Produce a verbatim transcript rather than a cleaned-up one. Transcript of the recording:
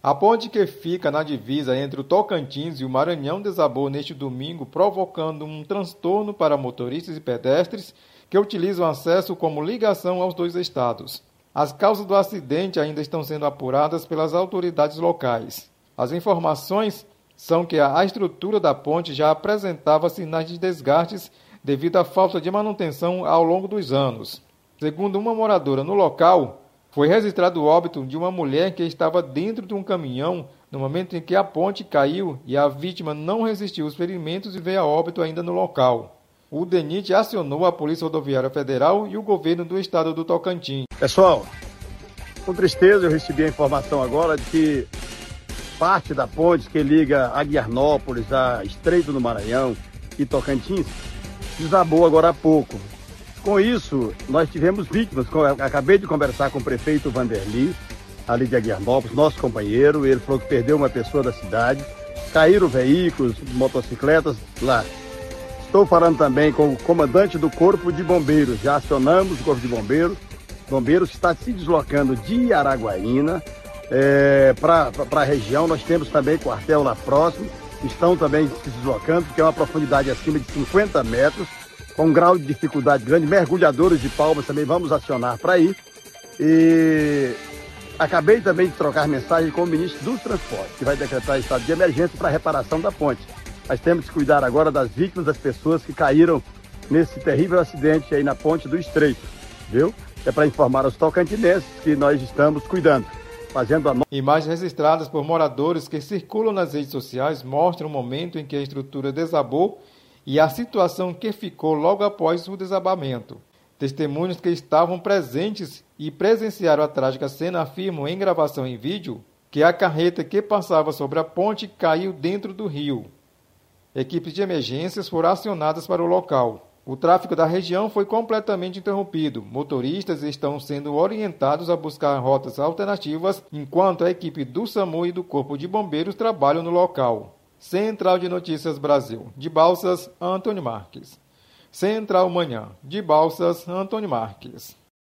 A ponte que fica na divisa entre o Tocantins e o Maranhão desabou neste domingo, provocando um transtorno para motoristas e pedestres que utilizam o acesso como ligação aos dois estados. As causas do acidente ainda estão sendo apuradas pelas autoridades locais. As informações são que a estrutura da ponte já apresentava sinais de desgastes devido à falta de manutenção ao longo dos anos. Segundo uma moradora no local, foi registrado o óbito de uma mulher que estava dentro de um caminhão no momento em que a ponte caiu e a vítima não resistiu aos ferimentos e veio a óbito ainda no local. O DENIT acionou a Polícia Rodoviária Federal e o governo do estado do Tocantins. Pessoal, com tristeza eu recebi a informação agora de que parte da ponte que liga Aguiarnópolis a Estreito do Maranhão e Tocantins desabou agora há pouco. Com isso, nós tivemos vítimas. Acabei de conversar com o prefeito Vanderli, ali de Aguiarnópolis, nosso companheiro. Ele falou que perdeu uma pessoa da cidade. Caíram veículos, motocicletas lá. Estou falando também com o comandante do Corpo de Bombeiros. Já acionamos o Corpo de Bombeiros. Bombeiros está se deslocando de Araguaína é, para a região. Nós temos também quartel lá próximo. Estão também se deslocando, porque é uma profundidade acima de cinquenta metros. Com um grau de dificuldade grande, mergulhadores de palmas também vamos acionar para ir. E acabei também de trocar mensagem com o ministro dos Transportes, que vai decretar estado de emergência para a reparação da ponte. Mas temos que cuidar agora das vítimas, das pessoas que caíram nesse terrível acidente aí na ponte do Estreito, viu? É para informar aos tocantinenses que nós estamos cuidando, fazendo a... Imagens registradas por moradores que circulam nas redes sociais mostram o momento em que a estrutura desabou e a situação que ficou logo após o desabamento. Testemunhos que estavam presentes e presenciaram a trágica cena afirmam em gravação em vídeo que a carreta que passava sobre a ponte caiu dentro do rio. Equipes de emergências foram acionadas para o local. O tráfego da região foi completamente interrompido. Motoristas estão sendo orientados a buscar rotas alternativas, enquanto a equipe do SAMU e do Corpo de Bombeiros trabalham no local. Central de Notícias Brasil, de Balsas, Antônio Marques. Central Manhã, de Balsas, Antônio Marques.